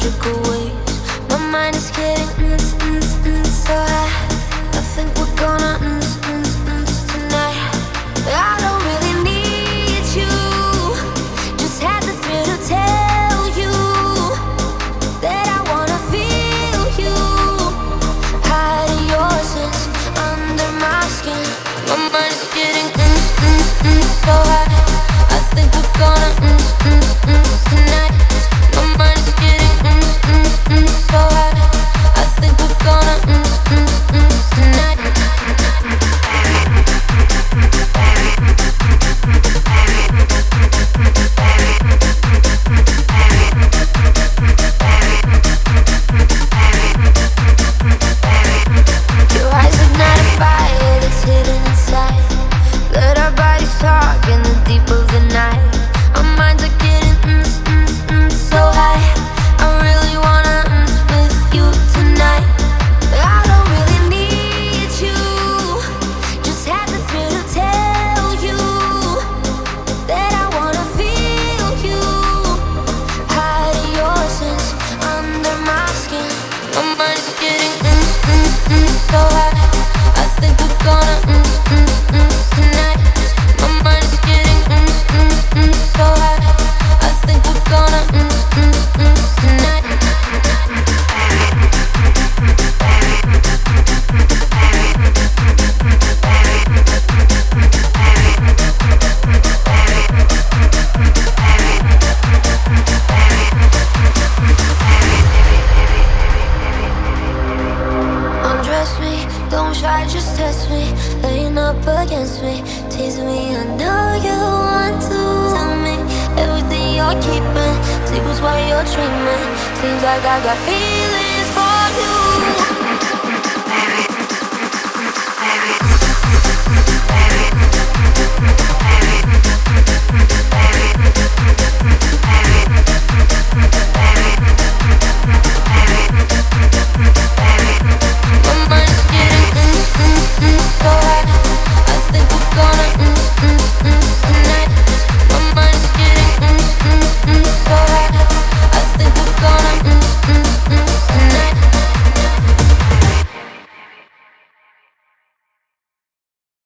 magical ways. My mind is getting so high. I think we're gonna tonight. I don't really need you, just had the thrill to tell you that I wanna feel you. Hide your sense under my skin. My mind is getting so high. I think we're gonna tonight. My mind is getting so high. I think we're gonna tonight. Your eyes ignite a fire that's hidden inside. Let our bodies talk in the deep of the night. Our minds are getting so high. I really wanna with you tonight. I don't really need you, just had the thrill to tell you that I wanna feel you. Hide your sense under my skin. My mind is getting so high. I think we're gonna tonight. My mind is getting so high. I think we're gonna tonight. Undress me, don't try, just test me. Laying up against me, tease me. I know you want to tell me everything you're keeping. Secrets while you're dreaming. Seems like I got feelings for you. Baby, baby, baby.